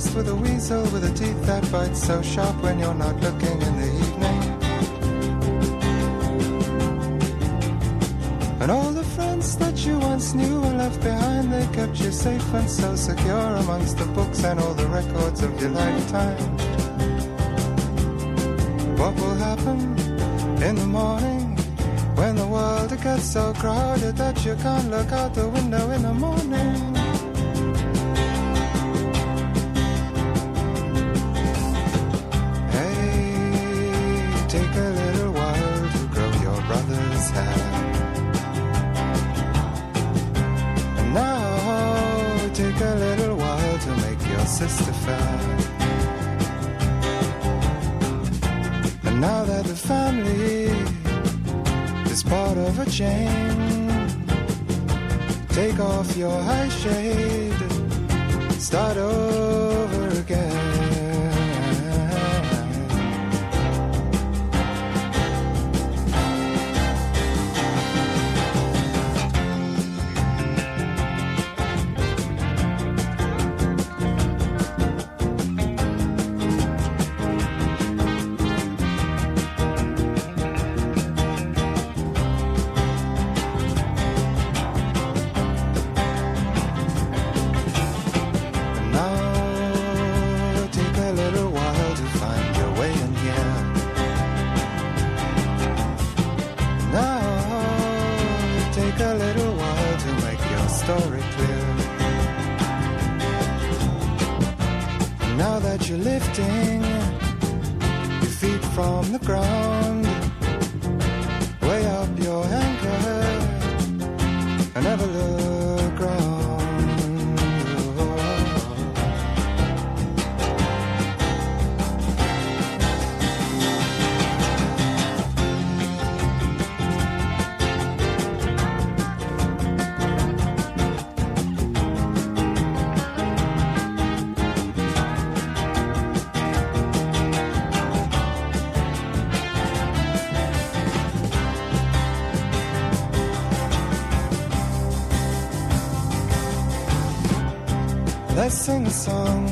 forest with a weasel with a teeth that bite so sharp when you're not looking in the evening. And all the friends that you once knew and left behind, they kept you safe and so secure amongst the books and all the records of your lifetime. What will happen in the morning when the world gets so crowded that you can't look out the window in the morning? Hey, take a little while to grow your brother's hair. And now take a little while to make your sister fair. And now that the family is part of a chain, take off your high shade, start over again. Story clear. Now that you're lifting your feet from the ground, way up your anchor and never look round. Let's sing a song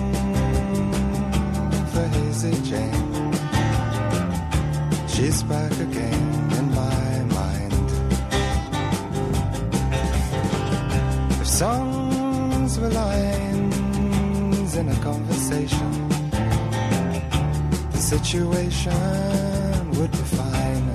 for Hazy Jane. She's back again in my mind. If songs were lines in a conversation, the situation would be fine.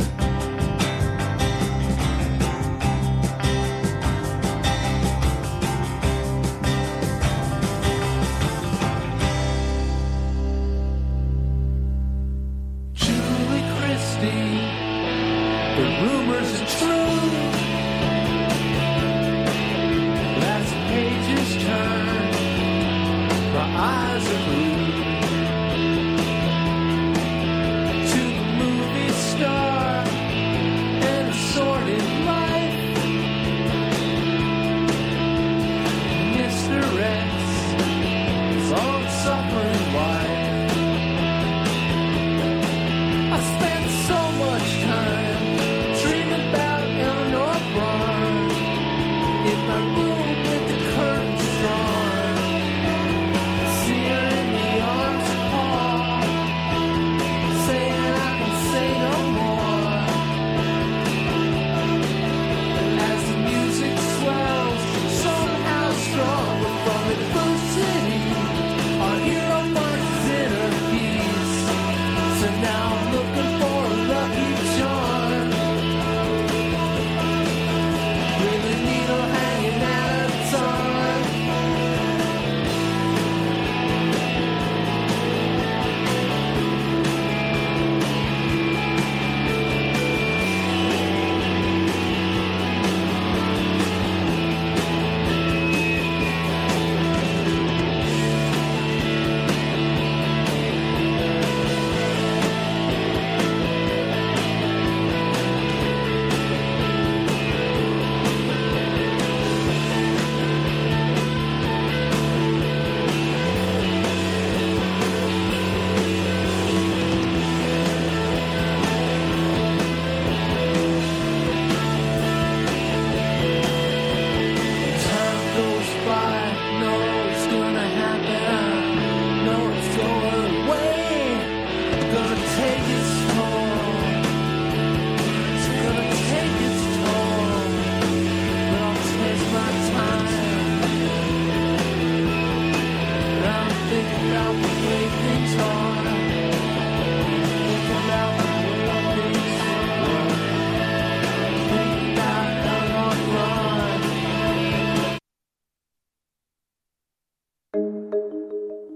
Eyes are glued to the movie star.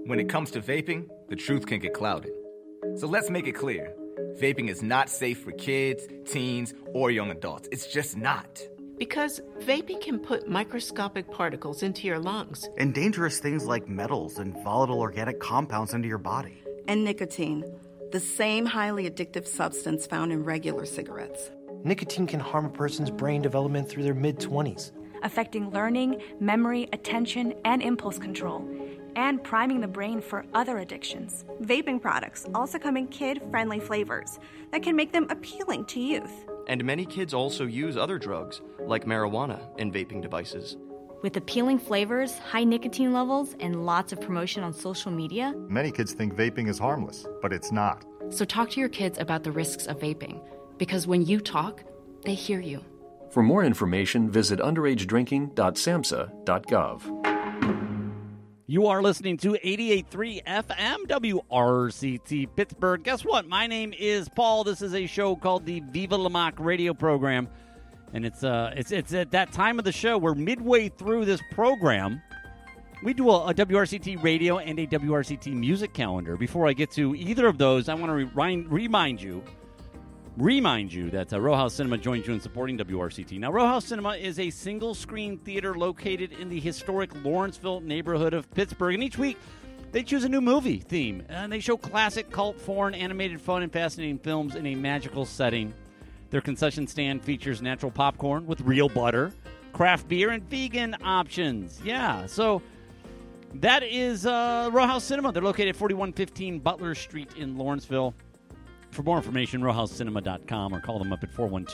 when it comes to vaping, the truth can get clouded. So let's make it clear. Vaping is not safe for kids, teens, or young adults. It's just not. Because vaping can put microscopic particles into your lungs. And dangerous things like metals and volatile organic compounds into your body. And nicotine, the same highly addictive substance found in regular cigarettes. Nicotine can harm a person's brain development through their mid-20s. Affecting learning, memory, attention, and impulse control, and priming the brain for other addictions. Vaping products also come in kid-friendly flavors that can make them appealing to youth. And many kids also use other drugs, like marijuana, in vaping devices. With appealing flavors, high nicotine levels, and lots of promotion on social media, many kids think vaping is harmless, but it's not. So talk to your kids about the risks of vaping, because when you talk, they hear you. For more information, visit underagedrinking.samhsa.gov. You are listening to 88.3 FM WRCT Pittsburgh. Guess what? My name is Paul. This is a show called the Viva La Moc radio program. And it's at that time of the show where midway through this program, we do a WRCT radio and a WRCT music calendar. Before I get to either of those, I want to remind you that Row House Cinema joins you in supporting WRCT. Now, Row House Cinema is a single-screen theater located in the historic Lawrenceville neighborhood of Pittsburgh. And each week, they choose a new movie theme. And they show classic, cult, foreign, animated, fun, and fascinating films in a magical setting. Their concession stand features natural popcorn with real butter, craft beer, and vegan options. Yeah, so that is Row House Cinema. They're located at 4115 Butler Street in Lawrenceville. For more information, rowhousecinema.com or call them up at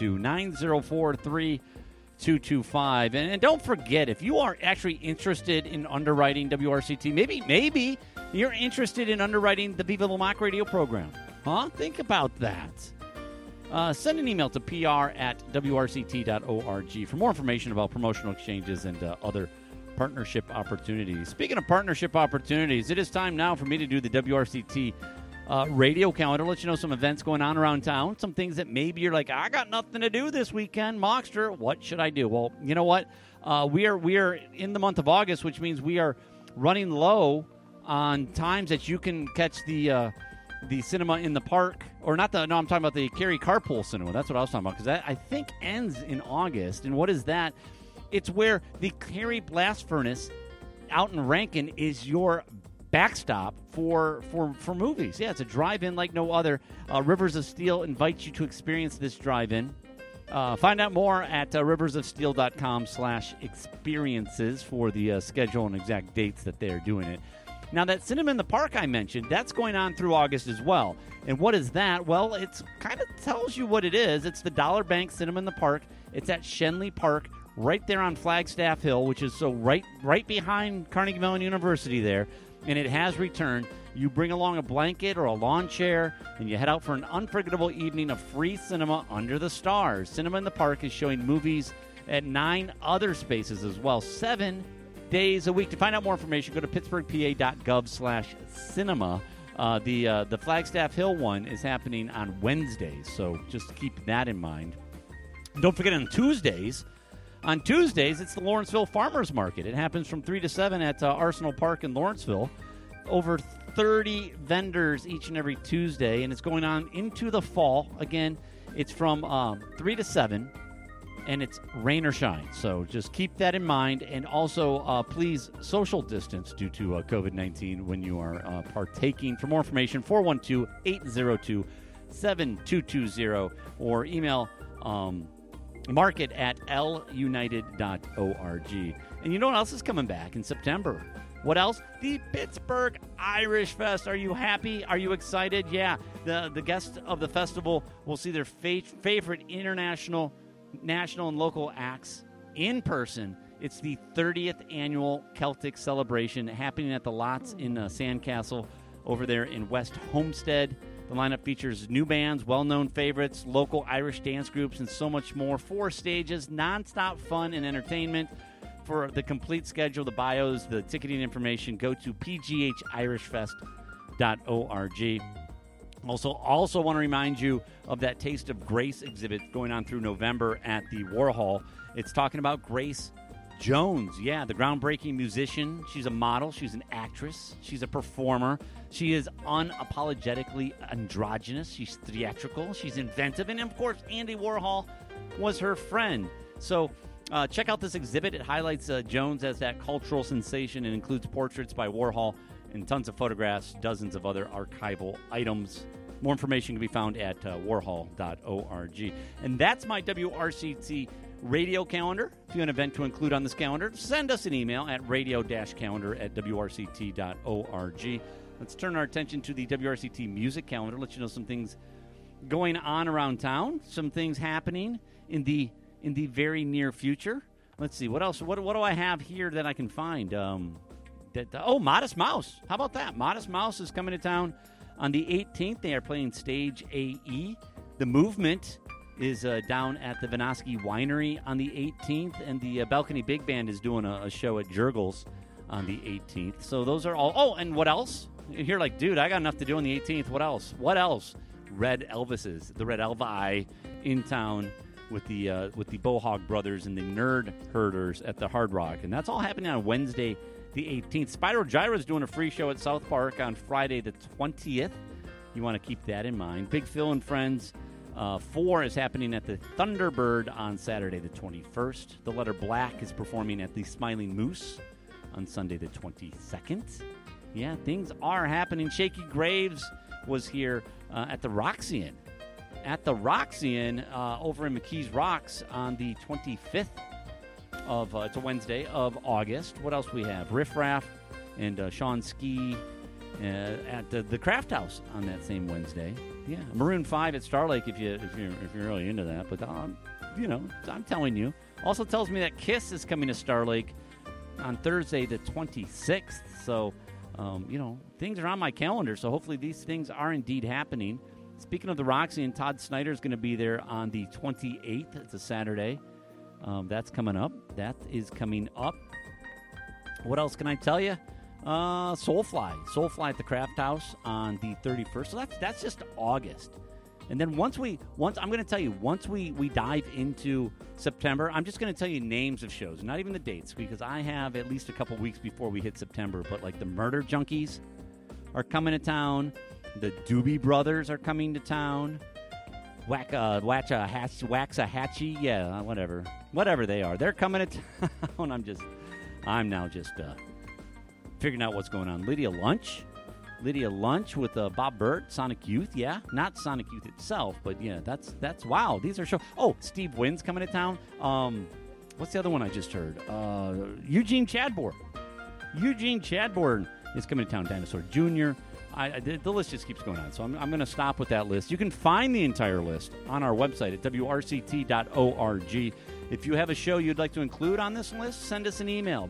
412-904-3225. And don't forget, if you are actually interested in underwriting WRCT, maybe you're interested in underwriting the Viva La Moc radio program. Huh? Think about that. Send an email to pr@wrct.org for more information about promotional exchanges and other partnership opportunities. Speaking of partnership opportunities, it is time now for me to do the WRCT radio calendar, let you know some events going on around town, some things that maybe you're like, I got nothing to do this weekend, Mockster, what should I do? Well, you know what? We are in the month of August, which means we are running low on times that you can catch the cinema in the park, or I'm talking about the Cary Carpool Cinema. That's what I was talking about, because that, I think, ends in August. And what is that? It's where the Cary Blast Furnace out in Rankin is your backstop for movies. Yeah, it's a drive-in like no other. Rivers of Steel invites you to experience this drive-in. Find out more at riversofsteel.com/experiences for the schedule and exact dates that they're doing it. Now, that Cinema in the Park I mentioned, that's going on through August as well. And what is that? Well, it's kind of tells you what it is. It's the Dollar Bank Cinema in the Park. It's at Shenley Park, right there on Flagstaff Hill, which is so right behind Carnegie Mellon University there. And it has returned. You bring along a blanket or a lawn chair, and you head out for an unforgettable evening of free cinema under the stars. Cinema in the Park is showing movies at 9 other spaces as well, 7 days a week. To find out more information, go to pittsburghpa.gov/cinema. The Flagstaff Hill one is happening on Wednesdays, so just keep that in mind. Don't forget on Tuesdays, it's the Lawrenceville Farmers Market. It happens from 3 to 7 at Arsenal Park in Lawrenceville. Over 30 vendors each and every Tuesday, and it's going on into the fall. Again, it's from 3 to 7, and it's rain or shine. So just keep that in mind. And also, please social distance due to COVID-19 when you are partaking. For more information, 412-802-7220 or email market at lunited.org. And you know what else is coming back in September? What else? The Pittsburgh Irish Fest. Are you happy? Are you excited? Yeah. The guests of the festival will see their favorite international, national, and local acts in person. It's the 30th annual Celtic celebration happening at the Lots in Sandcastle over there in West Homestead. The lineup features new bands, well-known favorites, local Irish dance groups, and so much more. 4 stages, nonstop fun and entertainment. For the complete schedule, the bios, the ticketing information, go to pghirishfest.org. Also want to remind you of that Taste of Grace exhibit going on through November at the Warhol. It's talking about grace Jones, yeah, the groundbreaking musician. She's a model. She's an actress. She's a performer. She is unapologetically androgynous. She's theatrical. She's inventive. And, of course, Andy Warhol was her friend. So check out this exhibit. It highlights Jones as that cultural sensation and includes portraits by Warhol and tons of photographs, dozens of other archival items. More information can be found at warhol.org. And that's my WRCT radio calendar. If you have an event to include on this calendar, send us an email at radio-calendar@wrct.org. Let's turn our attention to the WRCT music calendar. Let you know some things going on around town, some things happening in the very near future. Let's see, what else? What do I have here that I can find? Modest Mouse. How about that? Modest Mouse is coming to town on the 18th. They are playing Stage AE. The Movement is down at the Vinoski Winery on the 18th, and the Balcony Big Band is doing a show at Jurgles on the 18th. So those are all. Oh, and what else? You're like, dude, I got enough to do on the 18th. What else? Red Elvises, the Red Elvi in town with the Bohog Brothers and the Nerd Herders at the Hard Rock, and that's all happening on Wednesday, the 18th. Spyro Gyra is doing a free show at South Park on Friday, the 20th. You want to keep that in mind. Big Phil and Friends 4 is happening at the Thunderbird on Saturday, the 21st. The Letter Black is performing at the Smiling Moose on Sunday, the 22nd. Yeah, things are happening. Shaky Graves was here at the Roxy Inn. Over in McKees Rocks on the 25th of, it's a Wednesday, of August. What else we have? Riff Raff and Sean Ski at the Craft House on that same Wednesday. Yeah, Maroon 5 at Star Lake if you're really into that. But, I'm telling you. Also tells me that Kiss is coming to Star Lake on Thursday the 26th. So, things are on my calendar. So hopefully these things are indeed happening. Speaking of the Roxy, and Todd Snyder is going to be there on the 28th. It's a Saturday. That's coming up. That is coming up. What else can I tell you? Soulfly at the Craft House on the 31st. So that's just August. And then once we dive into September, I'm just going to tell you names of shows, not even the dates, because I have at least a couple weeks before we hit September. But like the Murder Junkies are coming to town. The Doobie Brothers are coming to town. Waxahachie, yeah, whatever they are, they're coming to town. I'm now just figuring out what's going on. Lydia Lunch with Bob Burt, Sonic Youth, yeah, not Sonic Youth itself, but yeah, that's wow. These are shows. Oh, Steve Wynn's coming to town. What's the other one I just heard? Eugene Chadbourne is coming to town. Dinosaur Jr. The list just keeps going on, so I'm going to stop with that list. You can find the entire list on our website at wrct.org. If you have a show you'd like to include on this list, send us an email,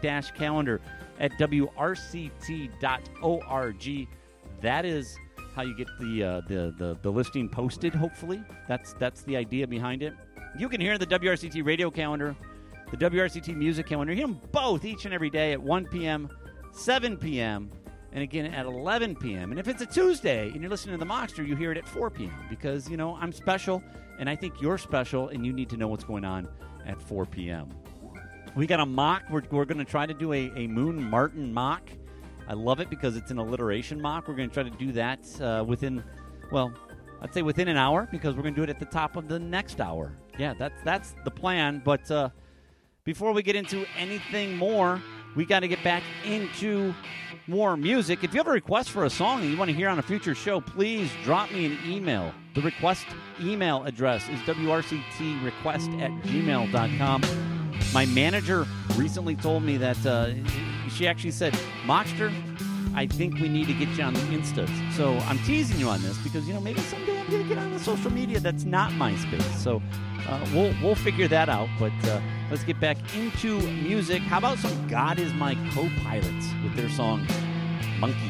music-calendar@wrct.org. That is how you get the listing posted, hopefully. That's the idea behind it. You can hear the WRCT radio calendar, the WRCT music calendar. Hear them both each and every day at 1 p.m., 7 p.m., and again at 11 p.m. And if it's a Tuesday and you're listening to the Mockster, you hear it at 4 p.m. because, I'm special, and I think you're special, and you need to know what's going on at 4 p.m. We got a mock. We're going to try to do a Moon Martin mock. I love it because it's an alliteration mock. We're going to try to do that within an hour, because we're going to do it at the top of the next hour. Yeah, that's the plan. But before we get into anything more, we got to get back into more music. If you have a request for a song that you want to hear on a future show, please drop me an email. The request email address is wrctrequest@gmail.com. My manager recently told me that she actually said, Mockster, I think we need to get you on the Instas. So I'm teasing you on this because, maybe someday I'm going to get on the social media that's not MySpace. So we'll figure that out. But let's get back into music. How about some God Is My Co-Pilots with their song, Monkeys?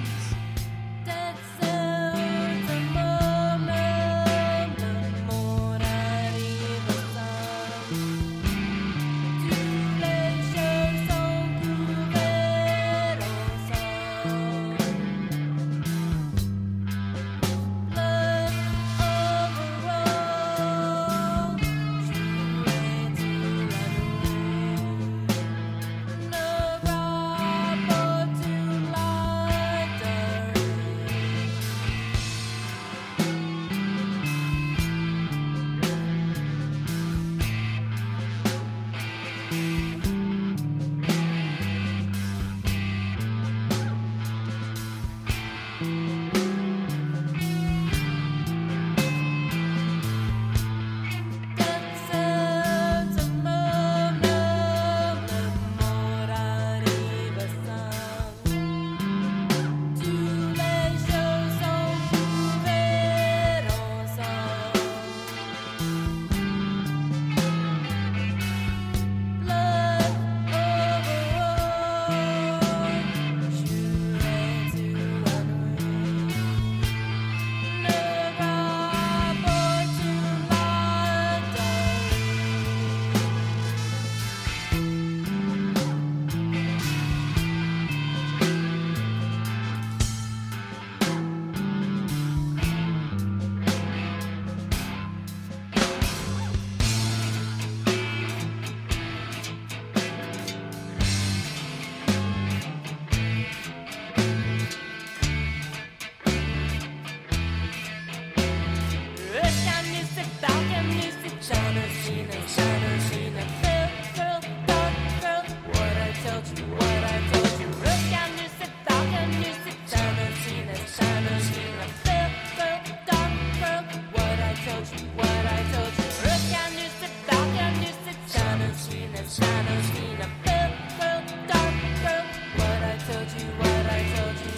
in the shadows, need a pale girl, dark girl. What I told you, what I told you.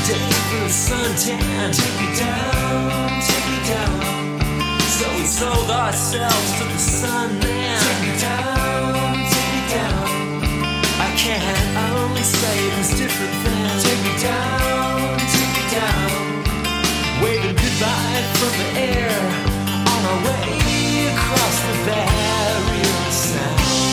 day for the suntan. Take me down, take me down. So we sold ourselves to the sun man. Take me down, take me down. I can't only say there's different things. Take me down, take me down. Waving goodbye from the air on our way across the barrier of sound.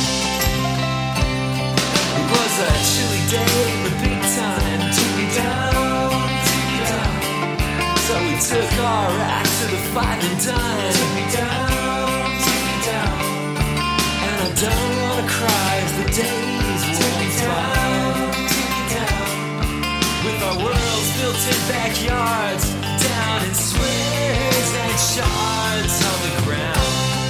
It was a chilly day in the big time. Took me down, take me down. So we took our act to the five and dime. Take me down, take me down. And I don't wanna cry as the days went by. Take me down. With our worlds built in backyards, down in squares and shards on the ground.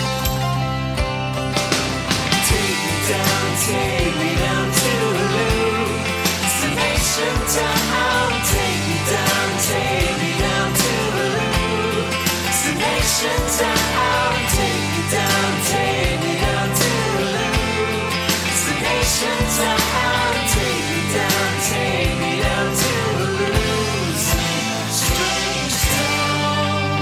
Take me down to the loo. It's the nation town. Take me down to the loo. It's the nation town. Take me down to the loo. It's the nation town. Take me down to the loo. Strange town.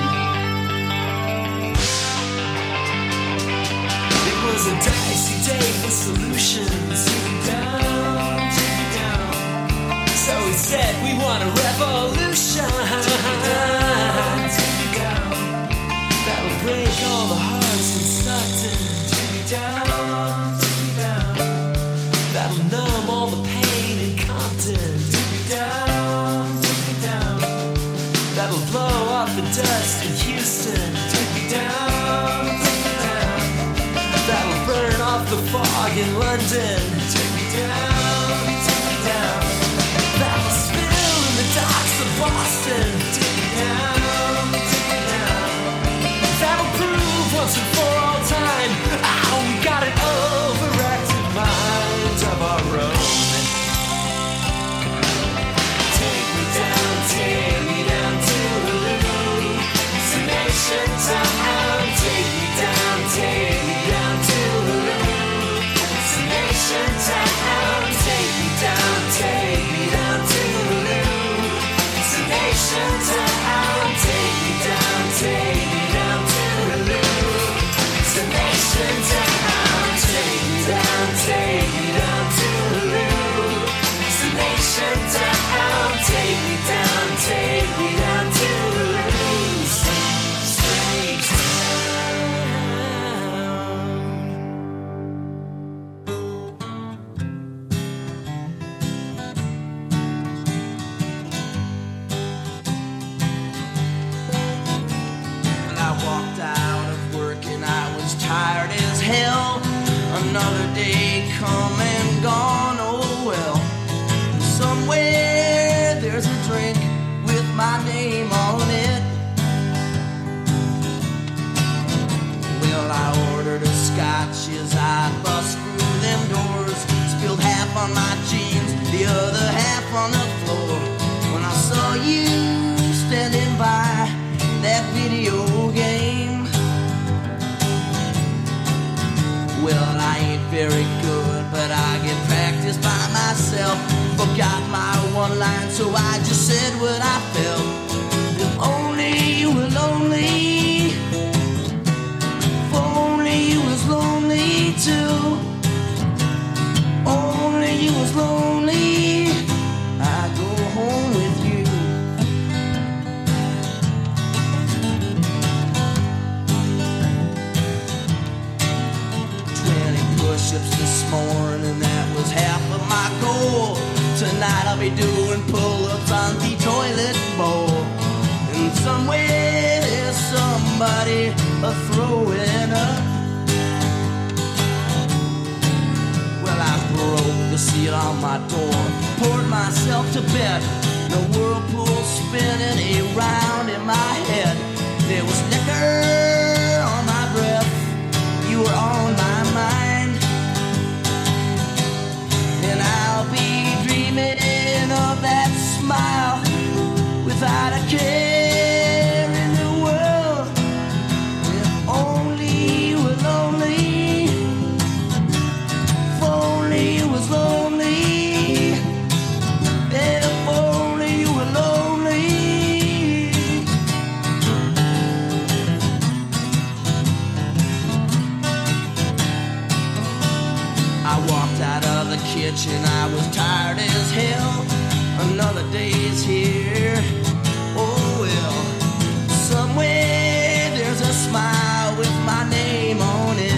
It was a dicey day for solutions. Take me down, take me down. So we said we want a revolution. Take me down. That will break all the hearts in Sutton. Take me down, take me down. That'll numb all the pain in Compton. Take me down, take me down. That'll blow off the dust in Houston. Take me down, take me down. That'll burn off the fog in London. Take me down, take me down. That'll spill in the docks of Boston. Take me down, take me down. That'll prove once and for all time, oh, we got an overactive mind of our own. Take me down to the loo. It's the nation town. Take me down to the loo. It's the nation town. Take me down to the loo. It's the nation town. Take me down to the loo. It's the nation town. Take me down to the loo. It's the nation town. Take me down to the loo. Strange When I walked out of work and I was tired as hell. Another day come and gone, oh well. Somewhere there's a drink with my name on it. Well, I ordered a scotch as I bust through them doors. Spilled half on my jeans, the other half on the floor. When I saw you standing by that video game. Well, I ain't very good, but I get practice by myself. Forgot my one line, so I just said what I felt. If only you were lonely, if only you was lonely too. Only you was lonely, I'd go home with you. Push-ups this morning, that was half of my goal. Tonight I'll be doing pull-ups on the toilet bowl. And somewhere there's somebody throwing up. Well, I broke the seal on my door, poured myself to bed. The whirlpool spinning around in my head. There was liquor on my breath, you were on my mind. And I'll be dreaming of that smile without a care in the world. If only you were lonely, if only you was lonely, if only you were lonely. walked out of the kitchen, I was tired as hell. Another day's here. Oh well, somewhere there's a smile with my name on it.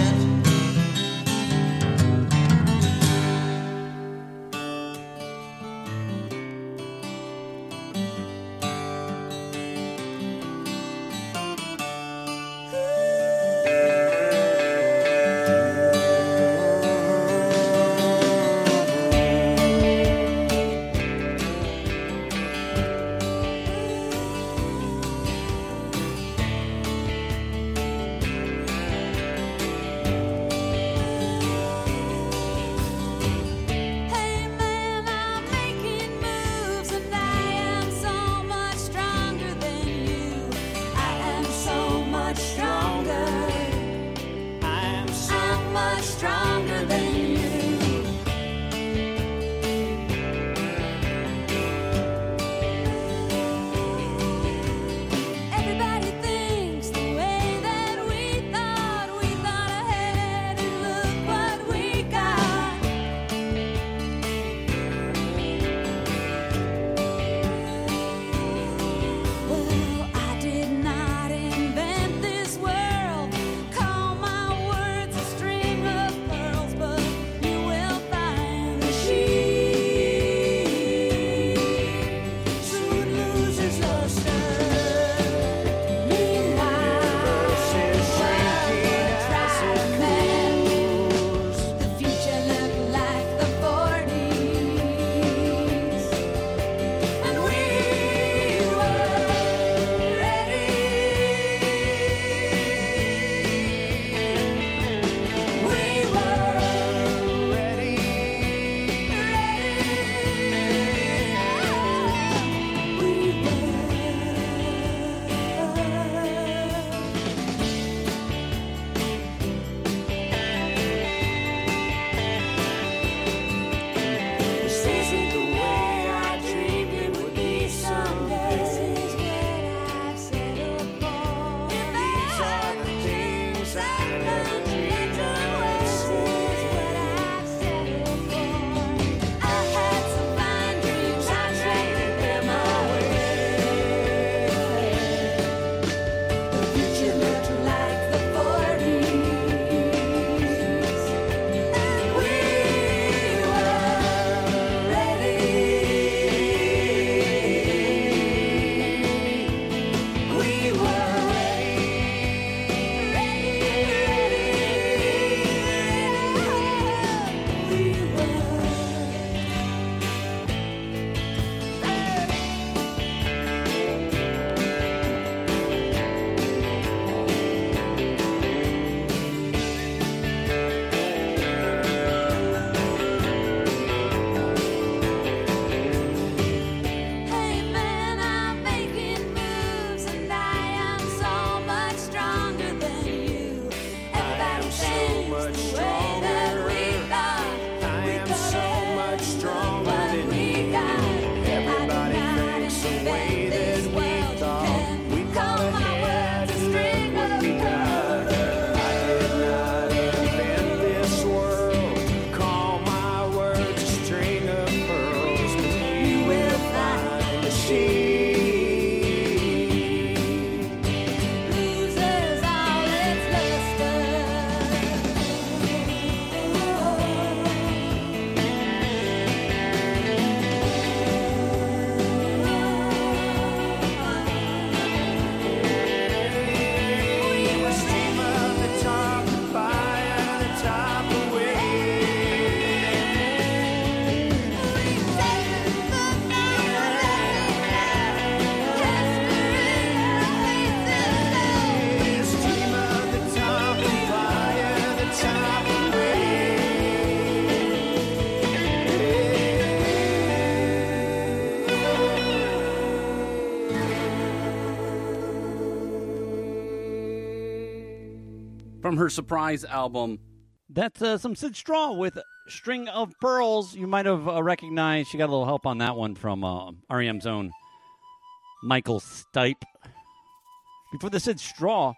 from her surprise album. That's some Sid Straw with String of Pearls. You might have recognized. She got a little help on that one from REM's own Michael Stipe. Before the Sid Straw,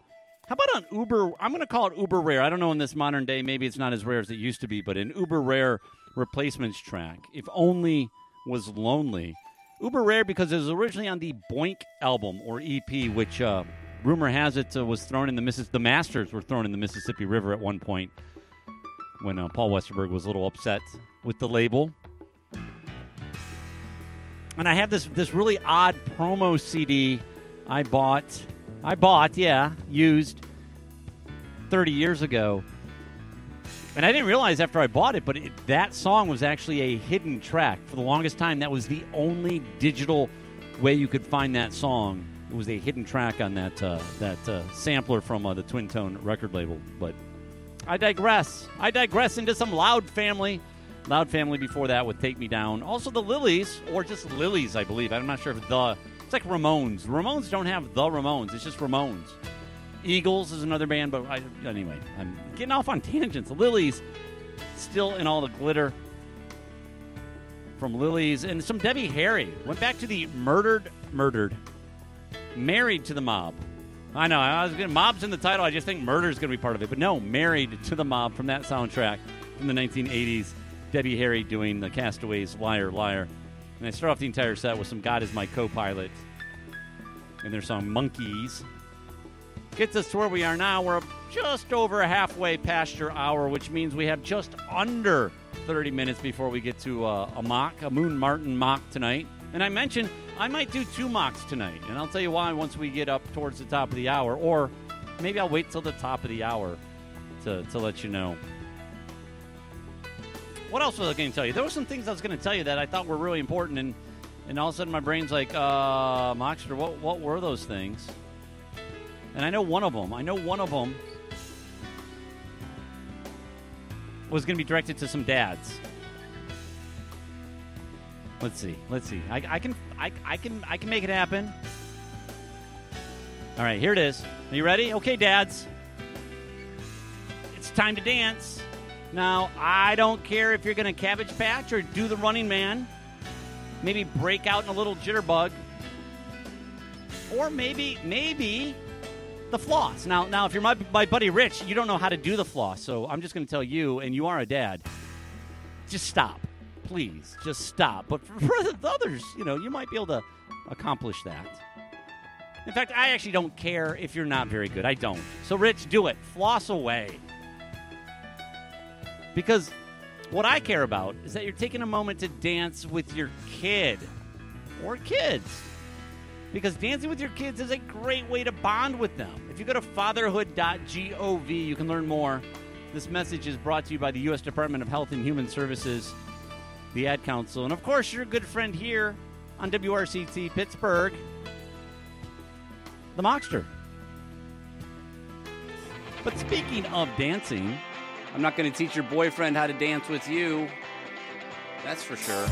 How about an uber, I'm going to call it uber rare. I don't know in this modern day, maybe it's not as rare as it used to be, but an uber rare replacements track, If Only Was Lonely. Uber rare because it was originally on the Boink album, or EP, which rumor has it was thrown in the Masters were thrown in the Mississippi River at one point when Paul Westerberg was a little upset with the label. And I have this really odd promo CD I bought, used 30 years ago. And I didn't realize after I bought it, but that song was actually a hidden track. For the longest time, that was the only digital way you could find that song. It was a hidden track on that sampler from the Twin Tone record label. But I digress. Into some Loud Family. Loud Family before that with Take Me Down. Also the Lilies, or just Lilies, I believe. I'm not sure if it's like Ramones. Ramones don't have the Ramones. It's just Ramones. Eagles is another band, but anyway, I'm getting off on tangents. The Lilies, still in all the glitter from Lilies. And some Debbie Harry. Went back to the Married to the Mob. I know, Mob's in the title. I just think murder's going to be part of it. But no, Married to the Mob from that soundtrack from the 1980s. Debbie Harry doing the Castaways' Liar, Liar. And I start off the entire set with some God Is My Co-Pilot and their song Monkeys. Gets us to where we are now. We're just over halfway past your hour, which means we have just under 30 minutes before we get to a Moon Martin mock tonight. And I mentioned I might do 2 mocks tonight, and I'll tell you why once we get up towards the top of the hour, or maybe I'll wait till the top of the hour to let you know. What else was I going to tell you? There were some things I was going to tell you that I thought were really important, and all of a sudden my brain's like, Mockster, what were those things? And I know one of them was going to be directed to some dads. Let's see. I can make it happen. All right, here it is. Are you ready? Okay, dads. It's time to dance. Now, I don't care if you're going to Cabbage Patch or do the Running Man. Maybe break out in a little jitterbug. Or maybe the floss. Now, if you're my buddy Rich, you don't know how to do the floss. So I'm just going to tell you, and you are a dad, just stop. Please, just stop. But for the others, you might be able to accomplish that. In fact, I actually don't care if you're not very good. I don't. So, Rich, do it. Floss away. Because what I care about is that you're taking a moment to dance with your kid or kids. Because dancing with your kids is a great way to bond with them. If you go to fatherhood.gov, you can learn more. This message is brought to you by the U.S. Department of Health and Human Services, the Ad Council, and of course your good friend here on WRCT Pittsburgh, the Mockster. But speaking of dancing, I'm not going to teach your boyfriend how to dance with you. That's for sure.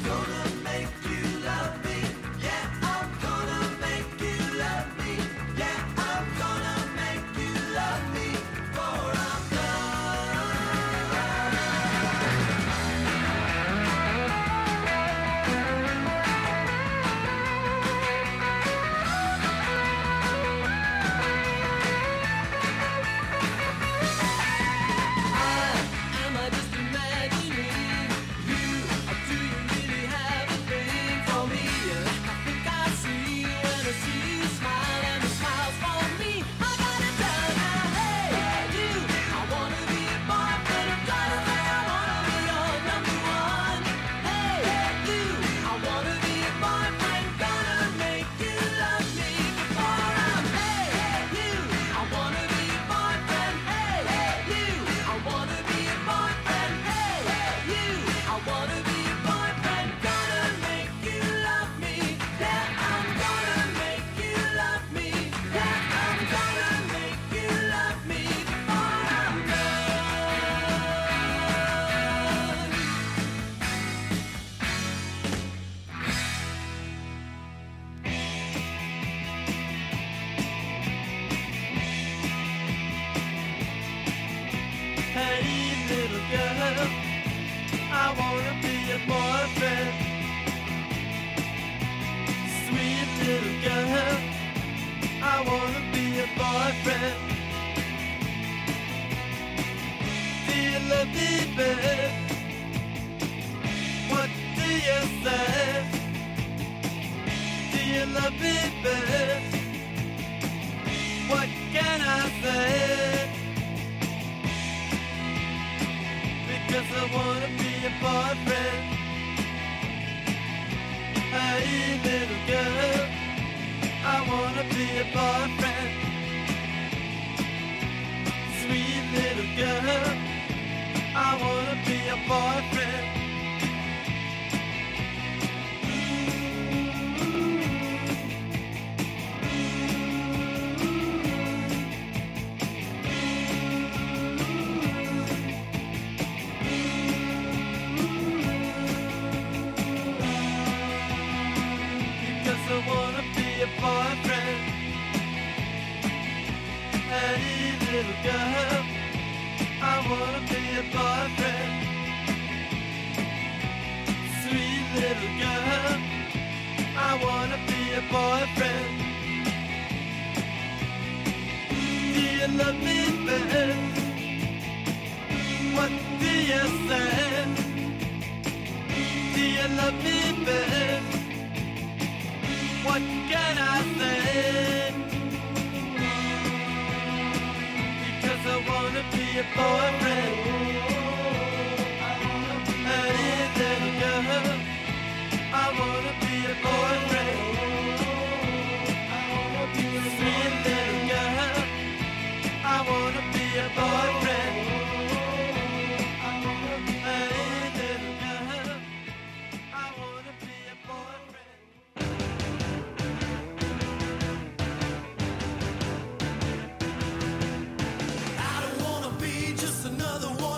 Another one.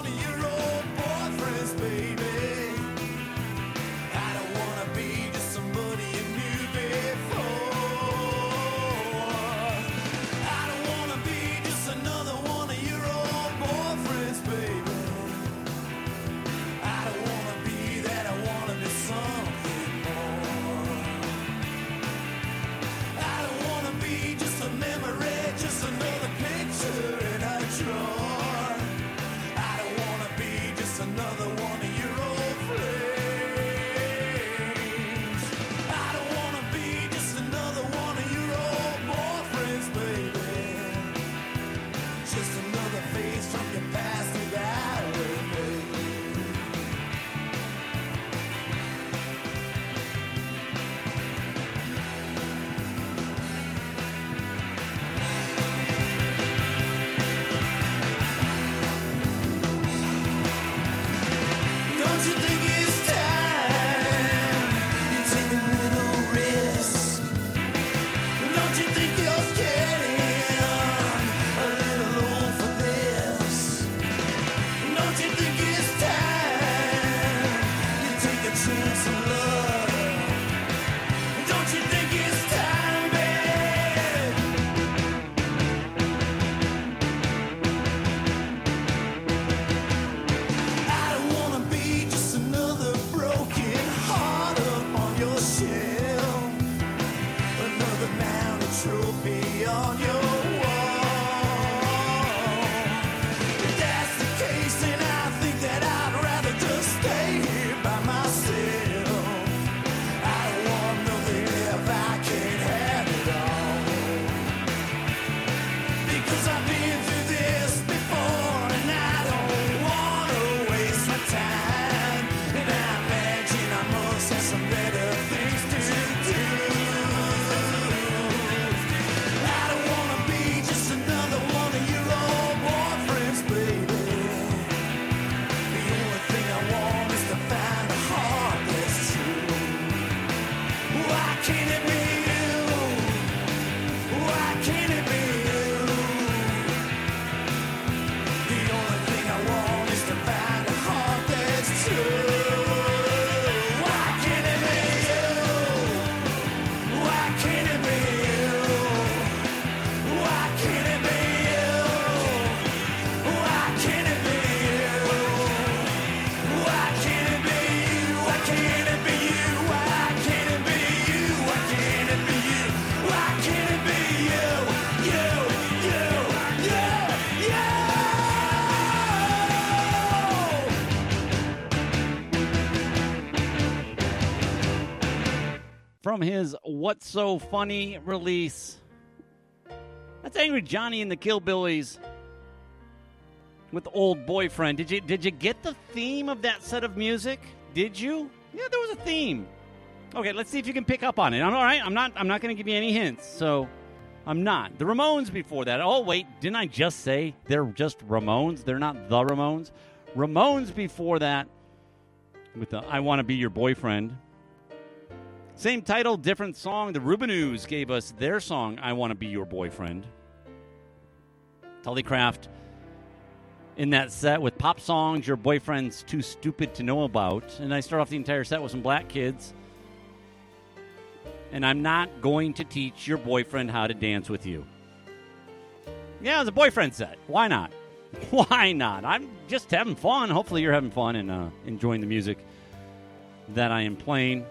from his What's So Funny release. That's Angry Johnny and the Killbillies with Old Boyfriend. Did you get the theme of that set of music? Did you? Yeah, there was a theme. Okay, let's see if you can pick up on it. I'm all right. I'm not going to give you any hints. So I'm not. The Ramones before that. Oh, wait. Didn't I just say they're just Ramones? They're not the Ramones. Ramones before that with the I Want to Be Your Boyfriend. Same title, different song. The Rubinoos gave us their song, I Want to Be Your Boyfriend. Tullycraft in that set with pop songs your boyfriend's too stupid to know about. And I start off the entire set with some Black Kids. And I'm not going to teach your boyfriend how to dance with you. Yeah, it's a boyfriend set. Why not? Why not? I'm just having fun. Hopefully you're having fun and enjoying the music that I am playing.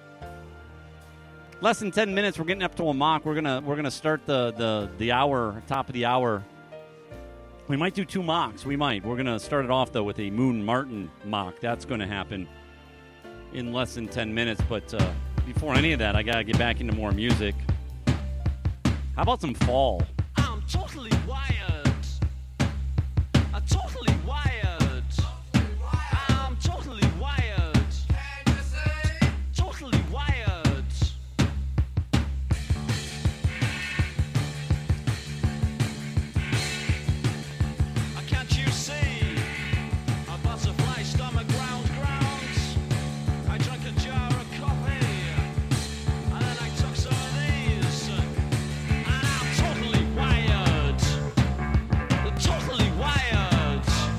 Less than 10 minutes, we're getting up to a mock. We're gonna start the hour, top of the hour. We might do 2 mocks. We might. We're gonna start it off though with a Moon Martin mock. That's going to happen in less than 10 minutes. But before any of that, I gotta get back into more music. How about some Fall? I'm totally wired. I'm totally wired. I'm totally wired. Totally wired. Can't you see a butterfly stomach ground? I drank a jar of coffee and then I took some of these and I'm totally wired. Totally wired.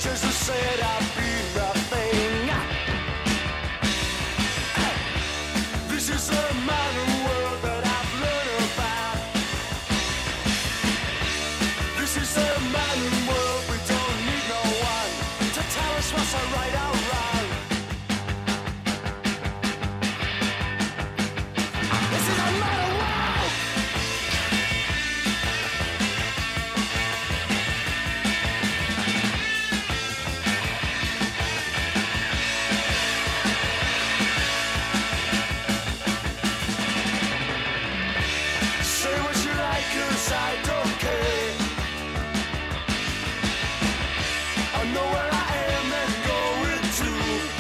is to say it, I'll be nothing. This is a modern world that I've learned about. This is a modern world, we don't need no one to tell us what's right or wrong. This is a modern world. Say what you like, 'cause I don't care. I know where I am and going to.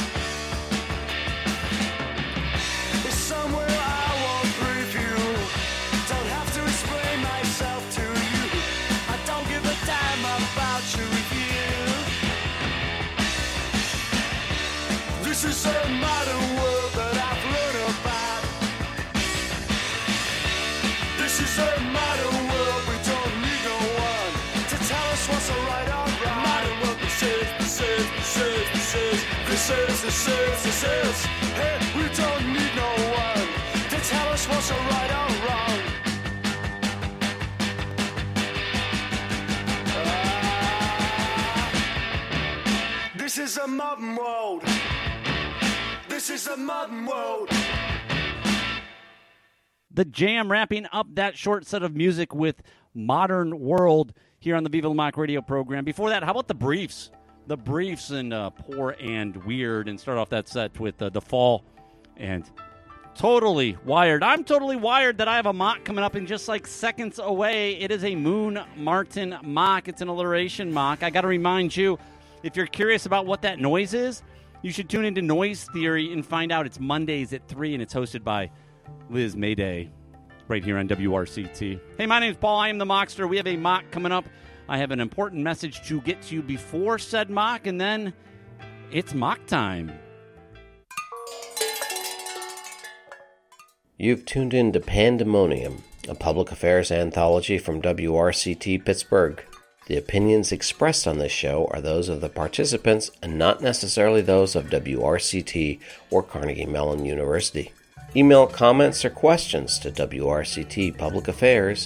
It's somewhere I won't preview. Don't have to explain myself to you. I don't give a damn about your review. This is a modern world that I've learned about. This is a modern world, we don't need no one to tell us what's right or wrong. Modern world, this is. Hey, we don't need no one to tell us what's right or wrong. This is a modern world. This is a modern world. The Jam wrapping up that short set of music with Modern World here on the Viva La Mock radio program. Before that, how about the Briefs? The Briefs and Poor and Weird, and start off that set with The Fall and Totally Wired. I'm totally wired that I have a mock coming up in just like seconds away. It is a Moon Martin mock. It's an alliteration mock. I got to remind you, if you're curious about what that noise is, you should tune into Noise Theory and find out. It's Mondays at 3, and it's hosted by Liz Mayday right here on WRCT. Hey, my name's Paul. I am the Mockster. We have a mock coming up. I have an important message to get to you before said mock, and then it's mock time. You've tuned in to Pandemonium, a public affairs anthology from WRCT Pittsburgh. The opinions expressed on this show are those of the participants and not necessarily those of WRCT or Carnegie Mellon University. Email comments or questions to WRCT Public Affairs,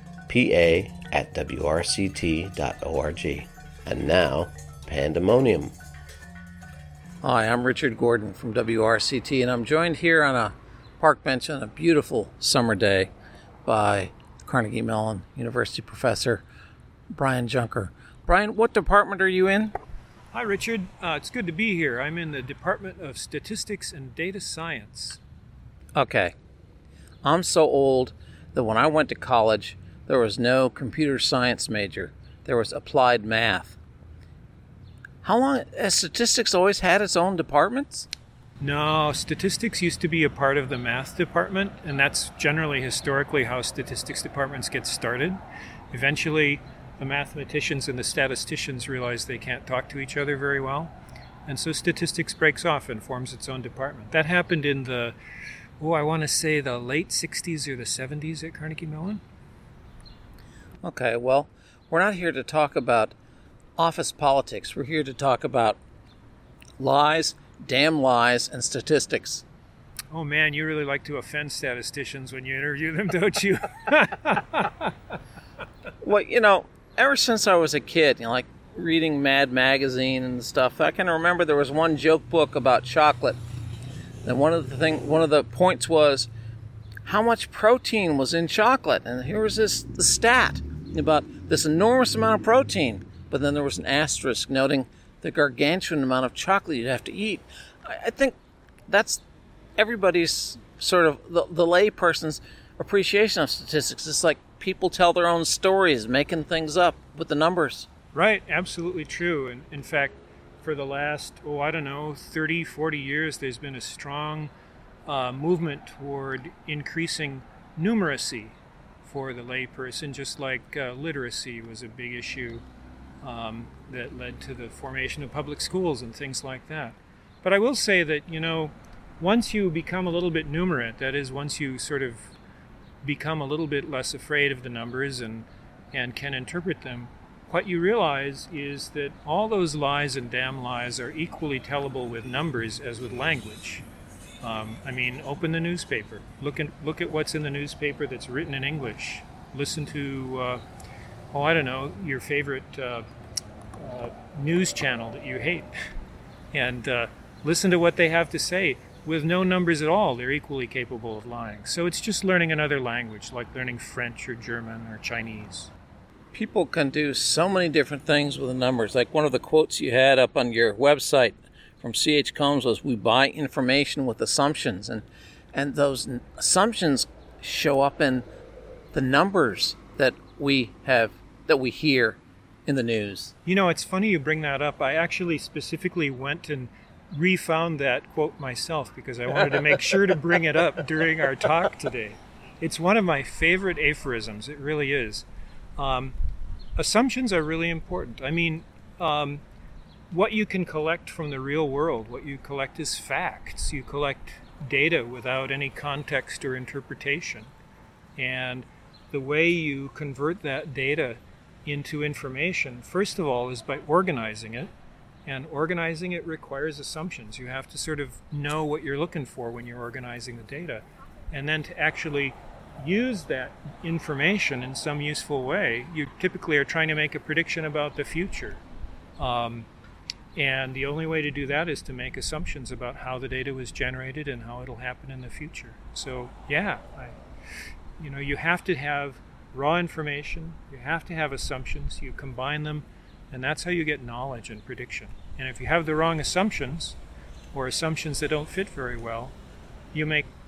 pa@wrct.org. And now, Pandemonium. Hi, I'm Richard Gordon from WRCT, and I'm joined here on a park bench on a beautiful summer day by Carnegie Mellon University professor Brian Junker. Brian, what department are you in? Hi, Richard. It's good to be here. I'm in the Department of Statistics and Data Science. Okay. I'm so old that when I went to college, there was no computer science major. There was applied math. How long has statistics always had its own departments? No, statistics used to be a part of the math department, and that's generally historically how statistics departments get started. Eventually, the mathematicians and the statisticians realize they can't talk to each other very well, and so statistics breaks off and forms its own department. That happened in the, I want to say the late 60s or the 70s at Carnegie Mellon. Okay, well, we're not here to talk about office politics. We're here to talk about lies, damn lies, and statistics. Oh man, you really like to offend statisticians when you interview them, don't you? Well, ever since I was a kid, like reading Mad Magazine and stuff, I can remember there was one joke book about chocolate. And one of the points was how much protein was in chocolate. And here was the stat about this enormous amount of protein. But then there was an asterisk noting the gargantuan amount of chocolate you'd have to eat. I think that's everybody's sort of the lay person's appreciation of statistics. It's like people tell their own stories, making things up with the numbers. Right, absolutely true. And in fact, for the last, 30, 40 years, there's been a strong movement toward increasing numeracy for the layperson, just like literacy was a big issue that led to the formation of public schools and things like that. But I will say that, once you become a little bit numerate, that is, once you sort of become a little bit less afraid of the numbers and can interpret them, what you realize is that all those lies and damn lies are equally tellable with numbers as with language. I mean, open the newspaper. Look at what's in the newspaper that's written in English. Listen to, your favorite news channel that you hate. And listen to what they have to say. With no numbers at all, they're equally capable of lying. So it's just learning another language, like learning French or German or Chinese. People can do so many different things with the numbers. Like one of the quotes you had up on your website from C.H. Combs was, "We buy information with assumptions." And those assumptions show up in the numbers that we hear in the news. You know, it's funny you bring that up. I actually specifically went and refound that quote myself because I wanted to make sure to bring it up during our talk today. It's one of my favorite aphorisms. It really is. Assumptions are really important. I mean, what you can collect from the real world, what you collect is facts. You collect data without any context or interpretation. And the way you convert that data into information, first of all, is by organizing it. And organizing it requires assumptions. You have to sort of know what you're looking for when you're organizing the data. And then to actually use that information in some useful way, you typically are trying to make a prediction about the future. And the only way to do that is to make assumptions about how the data was generated and how it'll happen in the future. So, yeah, you have to have raw information, you have to have assumptions, you combine them, and that's how you get knowledge and prediction. And if you have the wrong assumptions, or assumptions that don't fit very well, you make